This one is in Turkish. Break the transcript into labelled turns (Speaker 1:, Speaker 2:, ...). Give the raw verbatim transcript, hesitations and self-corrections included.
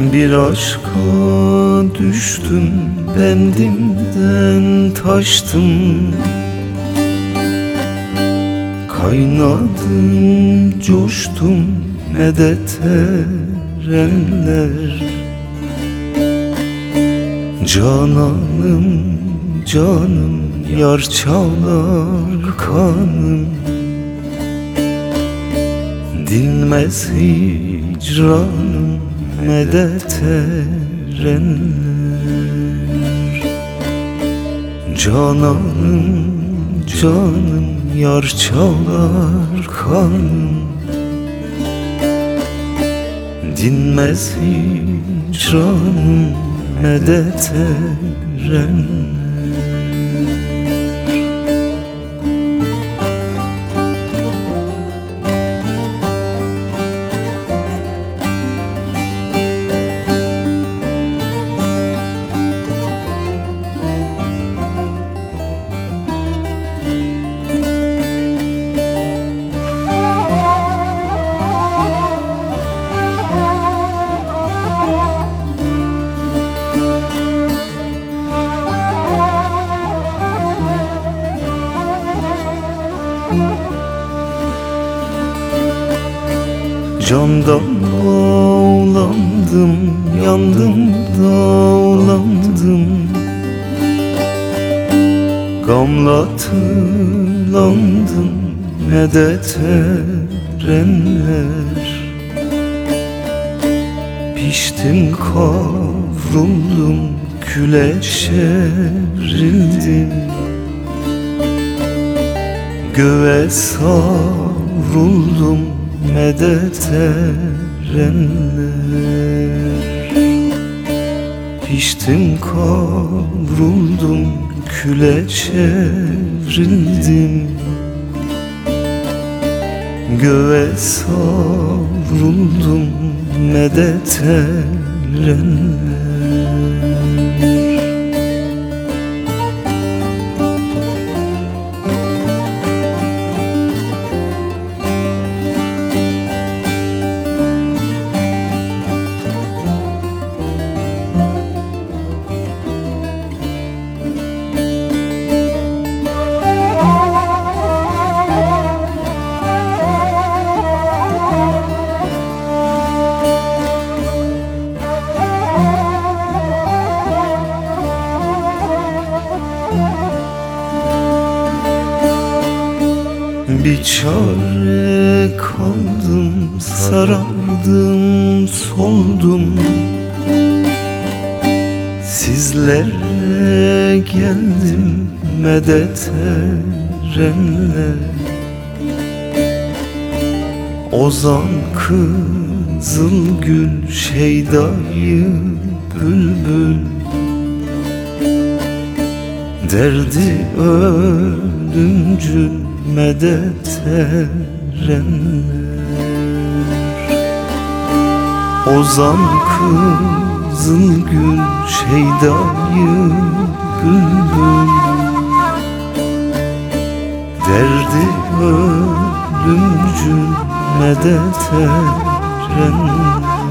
Speaker 1: Bir aşka düştüm, bendimden taştım. Kaynadım, coştum, medet erenler. Cananım, canım, yar çalar kanım. Dinmez hicranım, medet erenler. Cananım, canım, yar çalar kanım. Dinmez hicranım, medet erenler. Candan bağlandım, yandım dağlandım. Gamla tığlandım, medet erenler. Piştim, kavruldum, küle çevrildim. Göğe savruldum, medet erenler. Piştim, kavruldum, küle çevrildim. Göğe savruldum, medet erenler. Bir çare kaldım, sarardım, soldum. Sizlere geldim, medet erenler. Ozan Kızılgül, Şeyda'yı bülbül. Derdi ölümcül, medet erenler. Ozan Kızılgül, Şeyda'yı bülbül. Derdi ölümcül, medet erenler.